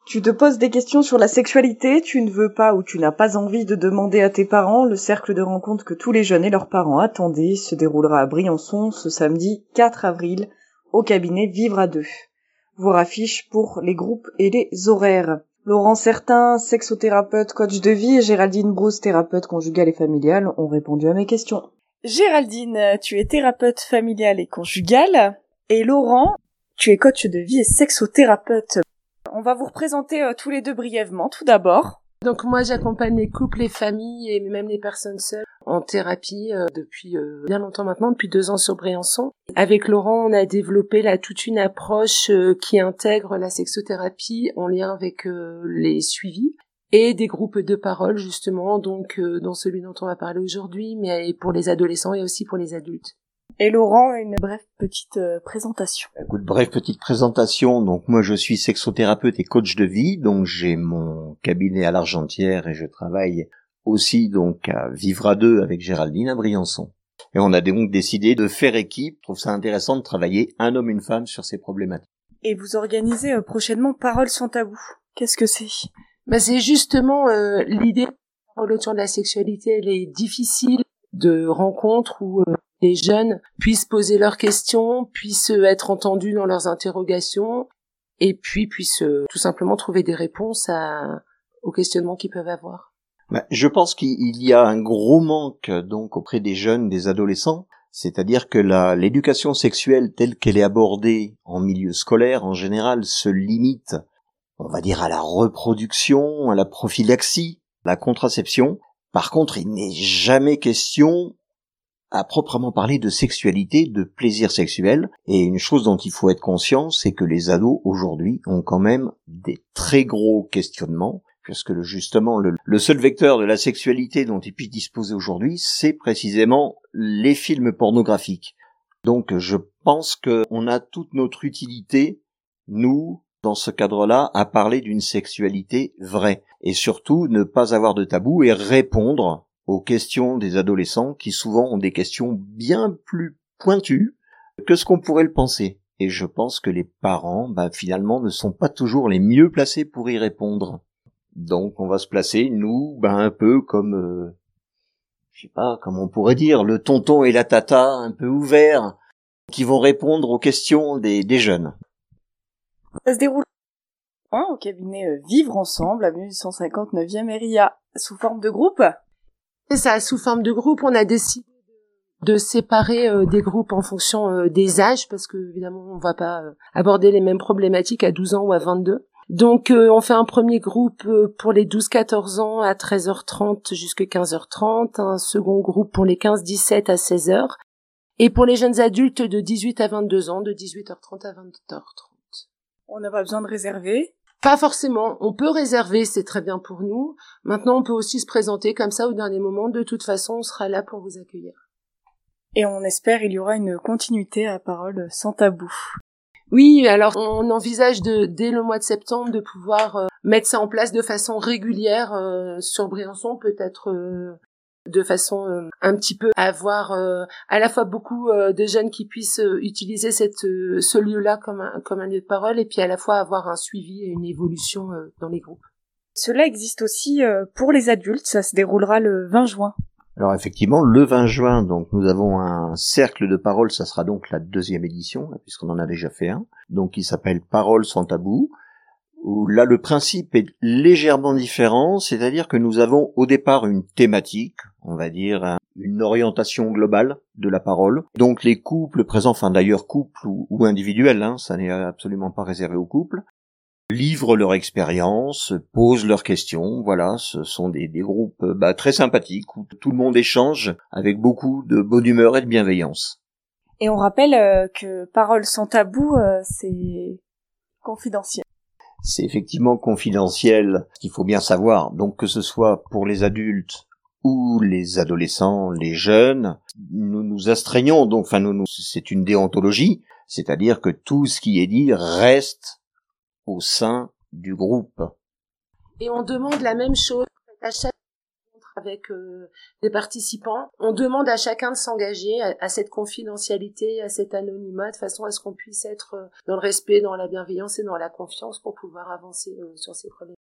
Tu te poses des questions sur la sexualité, tu ne veux pas ou tu n'as pas envie de demander à tes parents, le cercle de rencontre que tous les jeunes et leurs parents attendaient se déroulera à Briançon ce samedi 4 avril au cabinet Vivre à deux. Vous affiche pour les groupes et les horaires. Laurent Certain, sexothérapeute, coach de vie, et Géraldine Brousse, thérapeute conjugale et familiale, ont répondu à mes questions. Géraldine, tu es thérapeute familiale et conjugale, et Laurent, tu es coach de vie et sexothérapeute. On va vous représenter tous les deux brièvement, tout d'abord. Donc moi j'accompagne les couples, les familles et même les personnes seules en thérapie depuis bien longtemps maintenant, depuis 2 ans sur Briançon. Avec Laurent, on a développé là toute une approche qui intègre la sexothérapie en lien avec les suivis et des groupes de parole justement, donc dans celui dont on va parler aujourd'hui, mais pour les adolescents et aussi pour les adultes. Et Laurent, une brève petite présentation. Écoute, brève petite présentation. Donc moi je suis sexothérapeute et coach de vie, donc j'ai mon cabinet à l'Argentière et je travaille aussi donc à Vivre à deux avec Géraldine à Briançon. Et on a donc décidé de faire équipe. Je trouve ça intéressant de travailler un homme, une femme sur ces problématiques. Et vous organisez prochainement Paroles sans tabou. Qu'est-ce que c'est ? C'est justement l'idée autour de la sexualité, elle est difficile de rencontres où les jeunes puissent poser leurs questions, puissent être entendus dans leurs interrogations et puis puissent tout simplement trouver des réponses aux questionnements qu'ils peuvent avoir. Je pense qu'il y a un gros manque donc auprès des jeunes, des adolescents, c'est-à-dire que l'éducation sexuelle telle qu'elle est abordée en milieu scolaire en général se limite, on va dire, à la reproduction, à la prophylaxie, à la contraception. Par contre, il n'est jamais question à proprement parler de sexualité, de plaisir sexuel. Et une chose dont il faut être conscient, c'est que les ados aujourd'hui ont quand même des très gros questionnements, puisque justement le seul vecteur de la sexualité dont ils puissent disposer aujourd'hui, c'est précisément les films pornographiques. Donc je pense qu'on a toute notre utilité, nous, dans ce cadre-là, à parler d'une sexualité vraie. Et surtout, ne pas avoir de tabou et répondre aux questions des adolescents qui souvent ont des questions bien plus pointues que ce qu'on pourrait le penser. Et je pense que les parents, finalement, ne sont pas toujours les mieux placés pour y répondre. Donc on va se placer, nous, un peu comme, je sais pas, comme on pourrait dire, le tonton et la tata un peu ouverts, qui vont répondre aux questions des jeunes. Ça se déroule au cabinet Vivre Ensemble, avenue 159e RIA, sous forme de groupe. C'est ça, sous forme de groupe, on a décidé de séparer des groupes en fonction des âges, parce que évidemment on va pas aborder les mêmes problématiques à 12 ans ou à 22. Donc on fait un premier groupe pour les 12-14 ans à 13h30 jusqu'à 15h30, un second groupe pour les 15-17 à 16h, et pour les jeunes adultes de 18 à 22 ans de 18h30 à 20h30. On n'a pas besoin de réserver ? Pas forcément, on peut réserver, c'est très bien pour nous. Maintenant, on peut aussi se présenter comme ça au dernier moment. De toute façon, on sera là pour vous accueillir. Et on espère il y aura une continuité à Paroles sans tabou. Oui, alors on envisage dès le mois de septembre de pouvoir mettre ça en place de façon régulière sur Briançon, peut-être de façon un petit peu avoir à la fois beaucoup de jeunes qui puissent utiliser ce lieu-là comme un lieu de parole, et puis à la fois avoir un suivi et une évolution dans les groupes. Cela existe aussi pour les adultes, ça se déroulera le 20 juin. Alors effectivement, le 20 juin, donc nous avons un cercle de parole, ça sera donc la 2e édition, puisqu'on en a déjà fait un, donc qui s'appelle Paroles sans tabou, où là le principe est légèrement différent, c'est-à-dire que nous avons au départ une thématique, on va dire une orientation globale de la parole. Donc les couples présents, d'ailleurs couples ou individuels, ça n'est absolument pas réservé aux couples, livrent leur expérience, posent leurs questions, voilà, ce sont des groupes très sympathiques où tout le monde échange avec beaucoup de bonne humeur et de bienveillance. Et on rappelle que Paroles sans tabou, c'est confidentiel. C'est effectivement confidentiel, il faut bien savoir, donc que ce soit pour les adultes ou les adolescents, les jeunes, nous nous astreignons, donc c'est une déontologie, c'est-à-dire que tout ce qui est dit reste au sein du groupe. Et on demande la même chose à chaque avec des participants. On demande à chacun de s'engager à cette confidentialité, à cet anonymat, de façon à ce qu'on puisse être dans le respect, dans la bienveillance et dans la confiance pour pouvoir avancer sur ces problèmes.